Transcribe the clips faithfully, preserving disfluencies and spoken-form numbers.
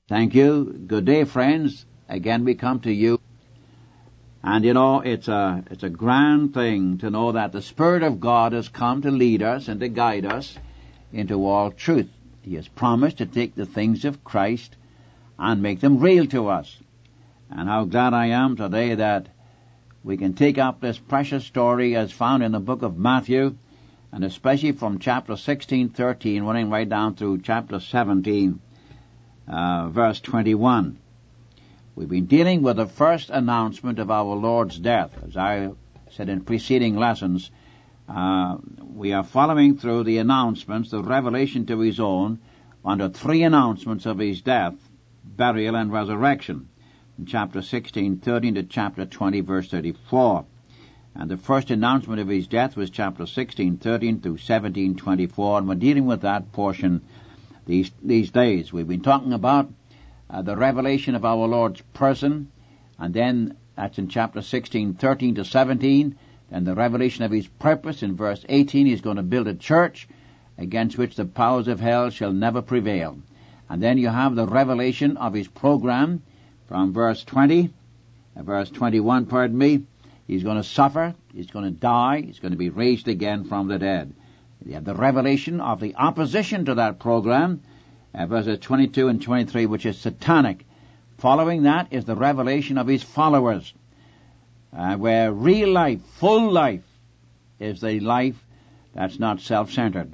Thank you. Good day, friends. Again, we come to you. And you know, it's a, it's a grand thing to know that the Spirit of God has come to lead us and to guide us into all truth. He has promised to take the things of Christ and make them real to us. And how glad I am today that we can take up this precious story as found in the book of Matthew, and especially from chapter sixteen, thirteen, running right down through chapter seventeen, uh, verse twenty-one. We've been dealing with the first announcement of our Lord's death. As I said in preceding lessons, uh, we are following through the announcements, the revelation to his own, under three announcements of his death, burial, and resurrection. In chapter sixteen, thirteen to chapter twenty, verse thirty-four. And the first announcement of his death was chapter sixteen, thirteen through seventeen, twenty-four, and we're dealing with that portion these these days. We've been talking about uh, the revelation of our Lord's person, and then that's in chapter sixteen, thirteen to seventeen, and the revelation of his purpose in verse eighteen. He's going to build a church against which the powers of hell shall never prevail. And then you have the revelation of his program from verse twenty, uh, verse twenty-one, pardon me. He's going to suffer, he's going to die, he's going to be raised again from the dead. You have the revelation of the opposition to that program, uh, verses twenty-two and twenty-three, which is satanic. Following that is the revelation of his followers, uh, where real life, full life, is the life that's not self-centered.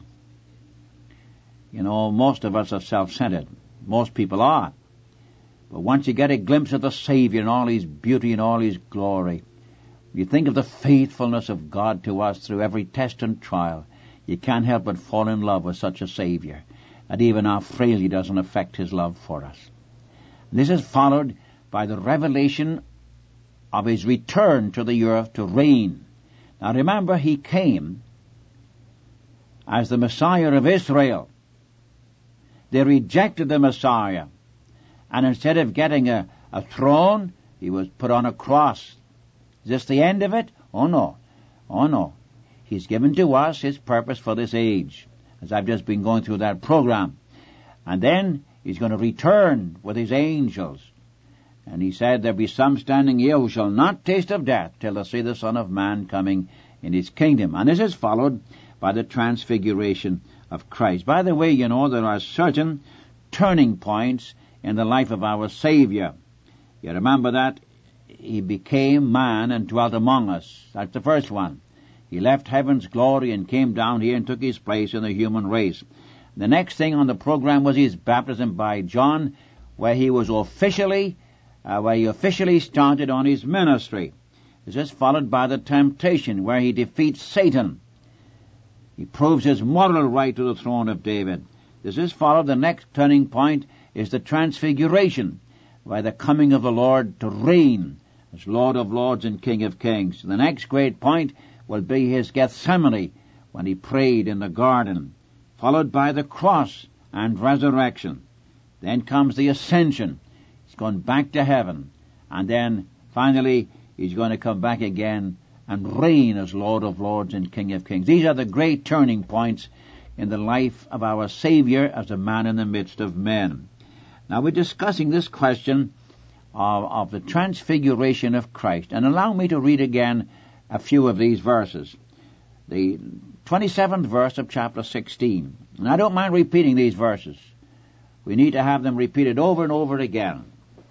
You know, most of us are self-centered. Most people are. But once you get a glimpse of the Savior and all his beauty and all his glory, you think of the faithfulness of God to us through every test and trial, you can't help but fall in love with such a Savior, that even our frailty doesn't affect his love for us. And this is followed by the revelation of his return to the earth to reign. Now remember, he came as the Messiah of Israel. They rejected the Messiah, and instead of getting a, a throne, he was put on a cross. Is this the end of it? Oh no. Oh no. He's given to us his purpose for this age, as I've just been going through that program. And then he's going to return with his angels. And he said, there be some standing here who shall not taste of death till they see the Son of Man coming in his kingdom. And this is followed by the transfiguration of Christ. By the way, you know, there are certain turning points in the life of our Savior. You remember that he became man and dwelt among us. That's the first one. He left heaven's glory and came down here and took his place in the human race. The next thing on the program was his baptism by John, where he was officially, uh, where he officially started on his ministry. This is followed by the temptation, where he defeats Satan. He proves his moral right to the throne of David. This is followed, the next turning point is the transfiguration, by the coming of the Lord to reign as Lord of Lords and King of Kings. The next great point will be his Gethsemane, when he prayed in the garden, followed by the cross and resurrection. Then comes the ascension. He's gone back to heaven. And then finally he's going to come back again and reign as Lord of Lords and King of Kings. These are the great turning points in the life of our Savior as a man in the midst of men. Now we're discussing this question of, of the transfiguration of Christ. And allow me to read again a few of these verses. The twenty-seventh verse of chapter sixteen. And I don't mind repeating these verses. We need to have them repeated over and over again.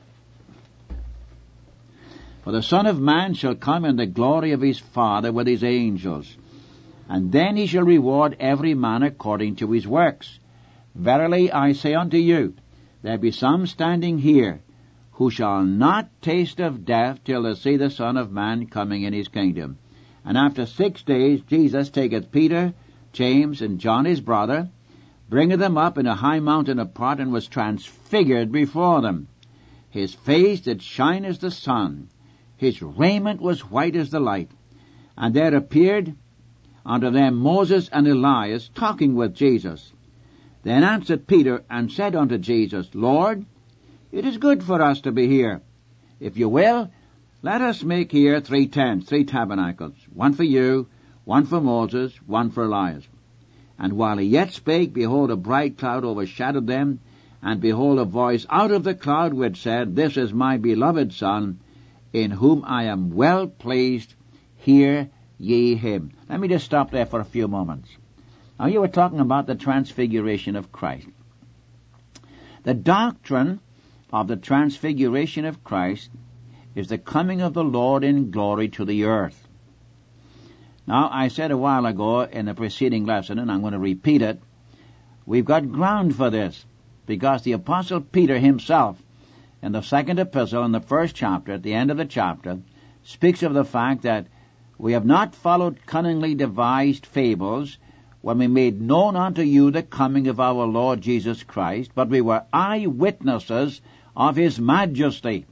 For the Son of Man shall come in the glory of his Father with his angels, and then he shall reward every man according to his works. Verily I say unto you, there be some standing here who shall not taste of death till they see the Son of Man coming in his kingdom. And after six days Jesus taketh Peter, James, and John his brother, bringeth them up in a high mountain apart, and was transfigured before them. His face did shine as the sun, his raiment was white as the light. And there appeared unto them Moses and Elias, talking with Jesus. Then answered Peter, and said unto Jesus, Lord, it is good for us to be here. If you will, let us make here three tents, three tabernacles, one for you, one for Moses, one for Elias. And while he yet spake, behold, a bright cloud overshadowed them, And behold, a voice out of the cloud which said, This is my beloved Son, in whom I am well pleased. Hear ye him. Let me just stop there for a few moments. Now, you were talking about the transfiguration of Christ. The doctrine of the transfiguration of Christ is the coming of the Lord in glory to the earth. Now, I said a while ago in the preceding lesson, and I'm going to repeat it, we've got ground for this, because the Apostle Peter himself, in the second epistle, in the first chapter, at the end of the chapter, speaks of the fact that we have not followed cunningly devised fables when we made known unto you the coming of our Lord Jesus Christ, but we were eyewitnesses of his majesty.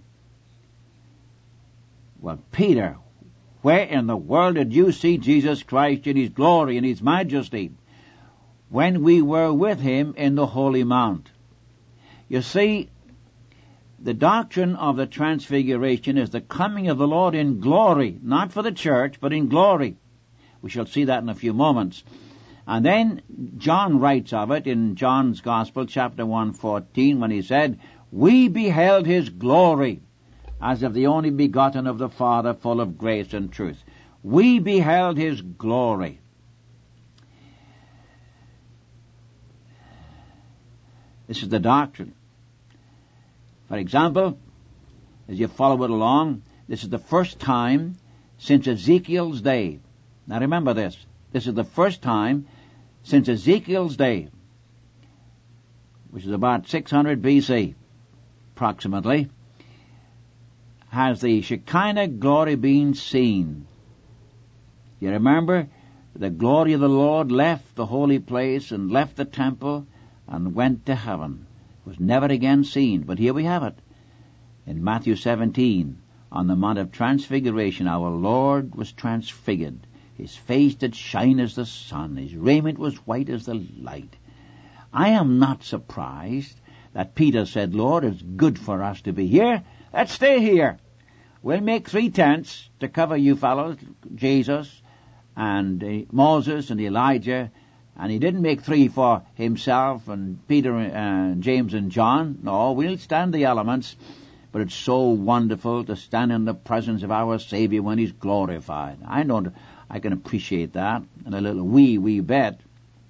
Well, Peter, where in the world did you see Jesus Christ in his glory and his majesty? When we were with him in the Holy Mount. You see, the doctrine of the transfiguration is the coming of the Lord in glory, not for the church, but in glory. We shall see that in a few moments. And then John writes of it in John's Gospel, chapter one fourteen, when he said, We beheld his glory, as of the only begotten of the Father, full of grace and truth. We beheld his glory. This is the doctrine. For example, as you follow it along, this is the first time since Ezekiel's day. Now remember this. This is the first time since Ezekiel's day, which is about six hundred B C, approximately, has the Shekinah glory been seen. You remember, the glory of the Lord left the holy place and left the temple and went to heaven. It was never again seen. But here we have it. In Matthew seventeen, on the Mount of Transfiguration, our Lord was transfigured. His face did shine as the sun. His raiment was white as the light. I am not surprised that Peter said, Lord, it's good for us to be here. Let's stay here. We'll make three tents to cover you fellows, Jesus and uh, Moses and Elijah. And he didn't make three for himself and Peter and uh, James and John. No, we'll stand the elements. But it's so wonderful to stand in the presence of our Savior when he's glorified. I know I can appreciate that in a little wee, wee bit.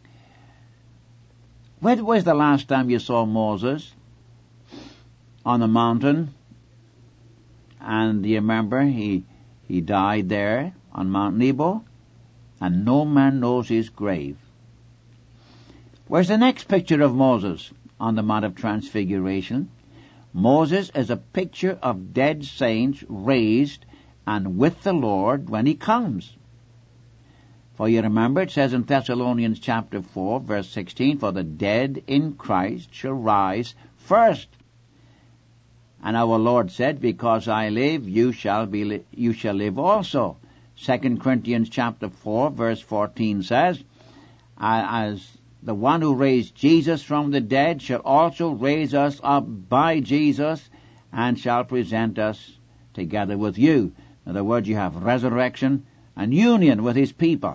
When was the last time you saw Moses on the mountain? And do you remember he he died there on Mount Nebo? And no man knows his grave. Where's the next picture of Moses on the Mount of Transfiguration? Moses is a picture of dead saints raised and with the Lord when he comes. For you remember, it says in Thessalonians chapter four, verse sixteen, For the dead in Christ shall rise first. And our Lord said, Because I live, you shall be li- you shall live also. Second Corinthians chapter four, verse fourteen says, As the one who raised Jesus from the dead shall also raise us up by Jesus and shall present us together with you. In other words, you have resurrection and union with his people.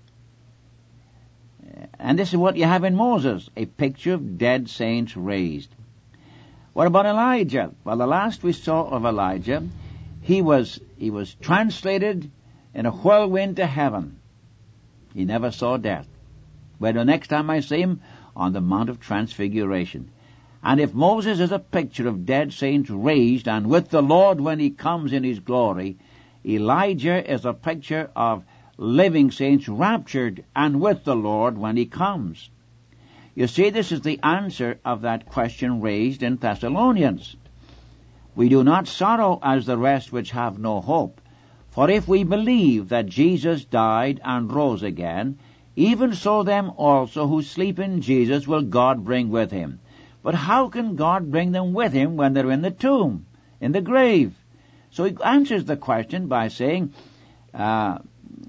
And this is what you have in Moses, a picture of dead saints raised. What about Elijah? Well, the last we saw of Elijah, he was he was translated in a whirlwind to heaven. He never saw death. Well, the next time I see him, on the Mount of Transfiguration. And if Moses is a picture of dead saints raised and with the Lord when he comes in his glory, Elijah is a picture of living saints raptured and with the Lord when he comes. You see, this is the answer of that question raised in Thessalonians. We do not sorrow as the rest which have no hope. For if we believe that Jesus died and rose again, even so them also who sleep in Jesus will God bring with him. But how can God bring them with him when they're in the tomb, in the grave? So he answers the question by saying, uh,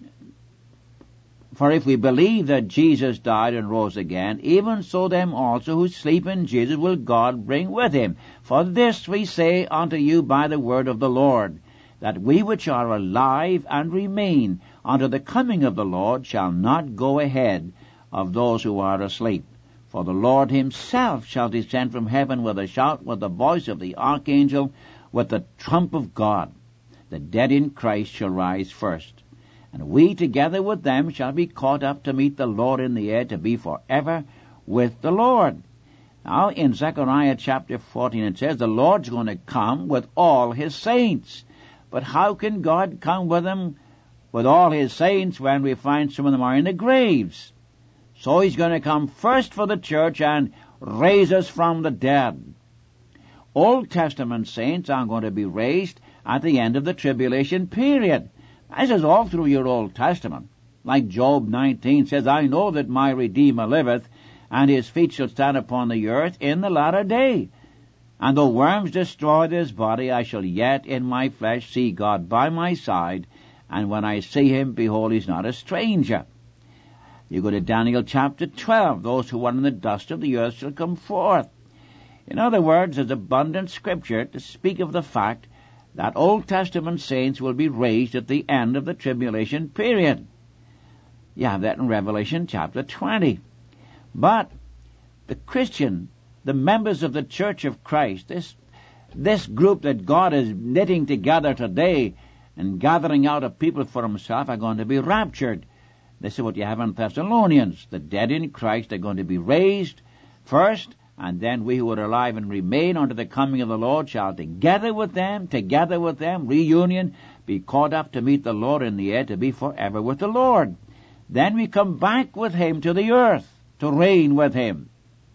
For if we believe that Jesus died and rose again, even so them also who sleep in Jesus will God bring with him. For this we say unto you by the word of the Lord, that we which are alive and remain unto the coming of the Lord shall not go ahead of those who are asleep. For the Lord himself shall descend from heaven with a shout, with the voice of the archangel, with the trump of God. The dead in Christ shall rise first. And we together with them shall be caught up to meet the Lord in the air, to be forever with the Lord. Now in Zechariah chapter fourteen it says the Lord's going to come with all his saints. But how can God come with them, with all his saints, when we find some of them are in the graves? So he's going to come first for the church and raise us from the dead. Old Testament saints are going to be raised at the end of the tribulation period. This is all through your Old Testament. Like Job nineteen says, I know that my Redeemer liveth, and his feet shall stand upon the earth in the latter day. And though worms destroy this body, I shall yet in my flesh see God by my side, and when I see him, behold, he's not a stranger. You go to Daniel chapter twelve, those who are in the dust of the earth shall come forth. In other words, there's abundant scripture to speak of the fact that Old Testament saints will be raised at the end of the tribulation period. You have that in Revelation chapter twenty. But the Christian, the members of the Church of Christ, this this group that God is knitting together today and gathering out a people for himself, are going to be raptured. This is what you have in Thessalonians. The dead in Christ are going to be raised first, and then we who are alive and remain unto the coming of the Lord shall together with them, together with them, reunion, be caught up to meet the Lord in the air, to be forever with the Lord. Then we come back with him to the earth, to reign with him.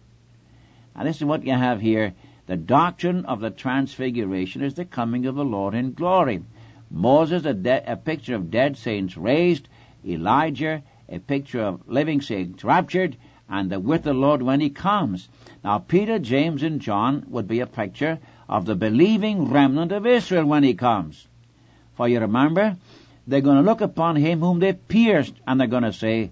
Now this is what you have here. The doctrine of the transfiguration is the coming of the Lord in glory. Moses, a, de- a picture of dead saints raised. Elijah, a picture of living saints raptured. And the with the Lord when he comes. Now Peter, James, and John would be a picture of the believing remnant of Israel when he comes. For you remember, they're going to look upon him whom they pierced, and they're going to say,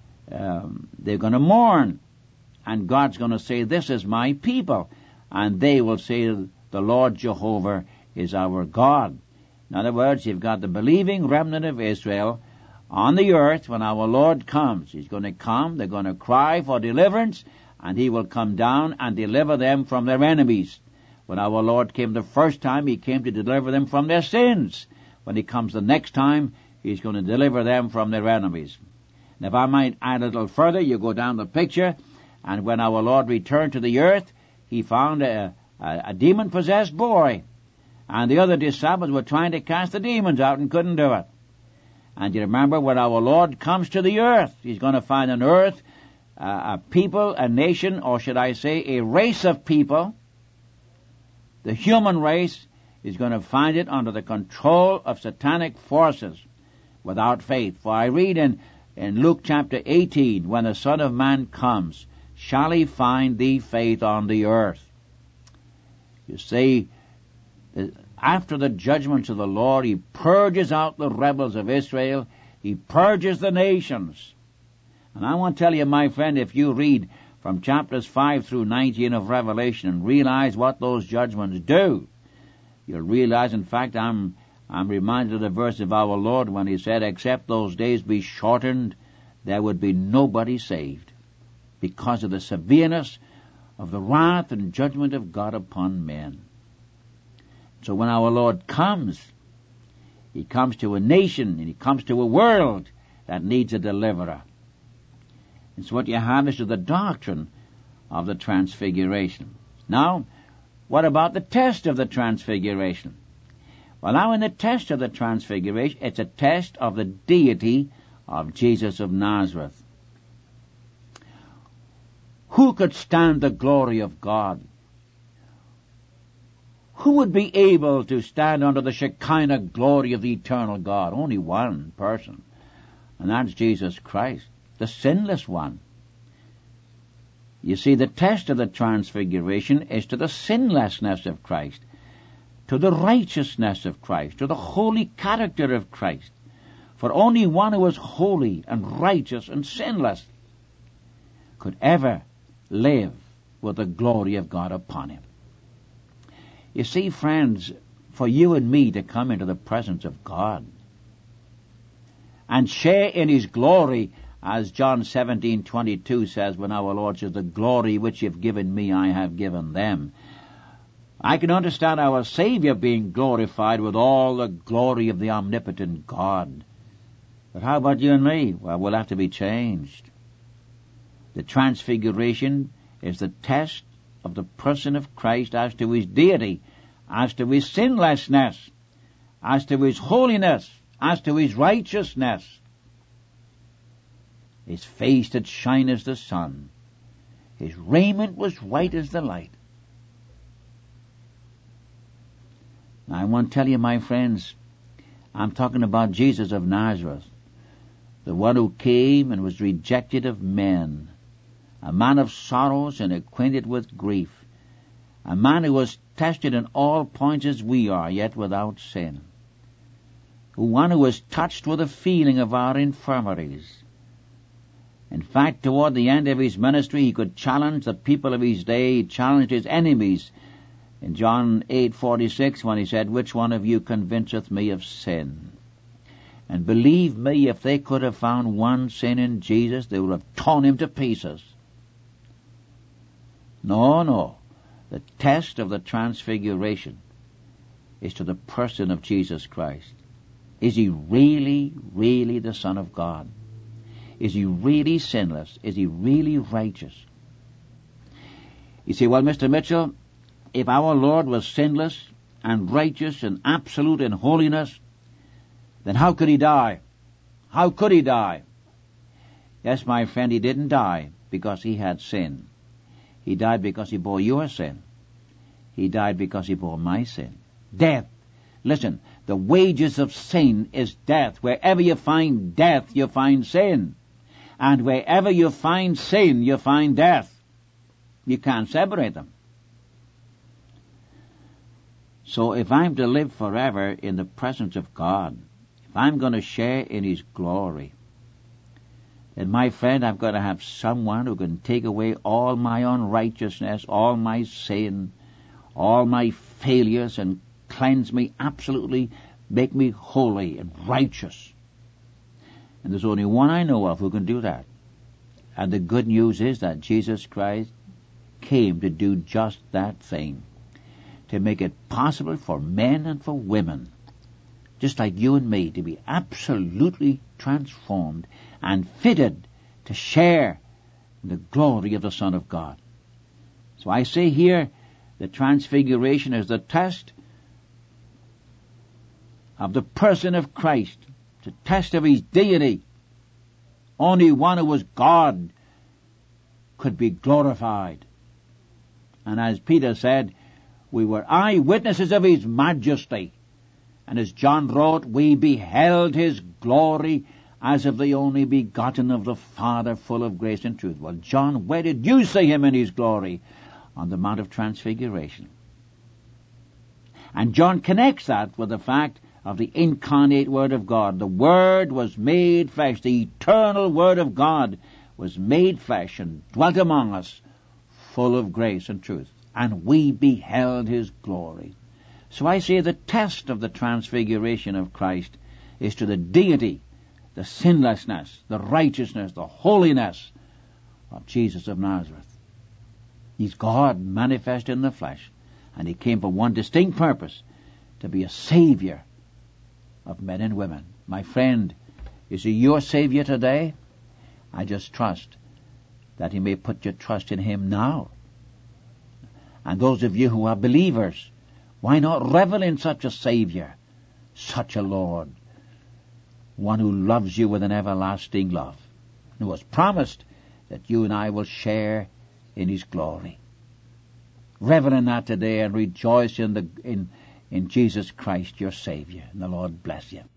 um, they're going to mourn. And God's going to say, this is my people. And they will say, the Lord Jehovah is our God. In other words, you've got the believing remnant of Israel on the earth when our Lord comes. He's going to come, they're going to cry for deliverance, and he will come down and deliver them from their enemies. When our Lord came the first time, he came to deliver them from their sins. When he comes the next time, he's going to deliver them from their enemies. And if I might add a little further, you go down the picture, and when our Lord returned to the earth, he found a, a, a demon-possessed boy. And the other disciples were trying to cast the demons out and couldn't do it. And you remember, when our Lord comes to the earth, he's going to find an earth, uh, a people, a nation, or should I say a race of people. The human race is going to find it under the control of satanic forces without faith. For I read in, in Luke chapter eighteen, when the Son of Man comes, shall he find thee faith on the earth? You see, after the judgments of the Lord, he purges out the rebels of Israel. He purges the nations. And I want to tell you, my friend, if you read from chapters five through nineteen of Revelation and realize what those judgments do, you'll realize, in fact, I'm I'm reminded of the verse of our Lord when he said, except those days be shortened, there would be nobody saved, because of the severeness of the wrath and judgment of God upon men. So when our Lord comes, he comes to a nation and he comes to a world that needs a deliverer. And so what you have is the doctrine of the transfiguration. Now, what about the test of the transfiguration? Well, now in the test of the transfiguration, it's a test of the deity of Jesus of Nazareth. Who could stand the glory of God? Who would be able to stand under the Shekinah glory of the eternal God? Only one person, and that's Jesus Christ, the sinless one. You see, the test of the transfiguration is to the sinlessness of Christ, to the righteousness of Christ, to the holy character of Christ. For only one who is holy and righteous and sinless could ever live with the glory of God upon him. You see, friends, for you and me to come into the presence of God and share in his glory as John seventeen twenty-two says, when our Lord says, the glory which you've given me, I have given them. I can understand our Savior being glorified with all the glory of the omnipotent God. But how about you and me? Well, we'll have to be changed. The transfiguration is the test of the person of Christ as to his deity, as to his sinlessness, as to his holiness, as to his righteousness. His face did shine as the sun. His raiment was white as the light. Now I want to tell you, my friends, I'm talking about Jesus of Nazareth, the one who came and was rejected of men, a man of sorrows and acquainted with grief, a man who was tested in all points as we are, yet without sin, one who was touched with the feeling of our infirmities. In fact, toward the end of his ministry, he could challenge the people of his day. He challenged his enemies. In John eight forty-six, when he said, which one of you convinceth me of sin? And believe me, if they could have found one sin in Jesus, they would have torn him to pieces. No, no. The test of the transfiguration is to the person of Jesus Christ. Is he really, really the Son of God? Is he really sinless? Is he really righteous? You say, well, Mister Mitchell, if our Lord was sinless and righteous and absolute in holiness, then how could he die? How could he die? Yes, my friend, he didn't die because he had sin. He died because he bore your sin. He died because he bore my sin. Death. Listen, the wages of sin is death. Wherever you find death, you find sin. And wherever you find sin, you find death. You can't separate them. So if I'm to live forever in the presence of God, if I'm going to share in his glory, then my friend, I've got to have someone who can take away all my unrighteousness, all my sin, all my failures, and cleanse me absolutely, make me holy and righteous. And there's only one I know of who can do that. And the good news is that Jesus Christ came to do just that thing, to make it possible for men and for women, just like you and me, to be absolutely transformed and fitted to share in the glory of the Son of God. So I say here, the transfiguration is the test of the person of Christ, the test of his deity. Only one who was God could be glorified. And as Peter said, we were eyewitnesses of his majesty. And as John wrote, we beheld his glory as of the only begotten of the Father, full of grace and truth. Well, John, where did you see him in his glory? On the Mount of Transfiguration. And John connects that with the fact of the incarnate Word of God. The Word was made flesh. The eternal Word of God was made flesh and dwelt among us, full of grace and truth. And we beheld his glory. So I say the test of the transfiguration of Christ is to the deity, the sinlessness, the righteousness, the holiness of Jesus of Nazareth. He's God manifest in the flesh, and he came for one distinct purpose, to be a Savior of men and women. My friend, is he your Savior today? I just trust that you may put your trust in him now. And those of you who are believers, why not revel in such a Savior, such a Lord, one who loves you with an everlasting love, and who has promised that you and I will share in his glory. Revel in that today and rejoice in the in in Jesus Christ, your Savior. And the Lord bless you.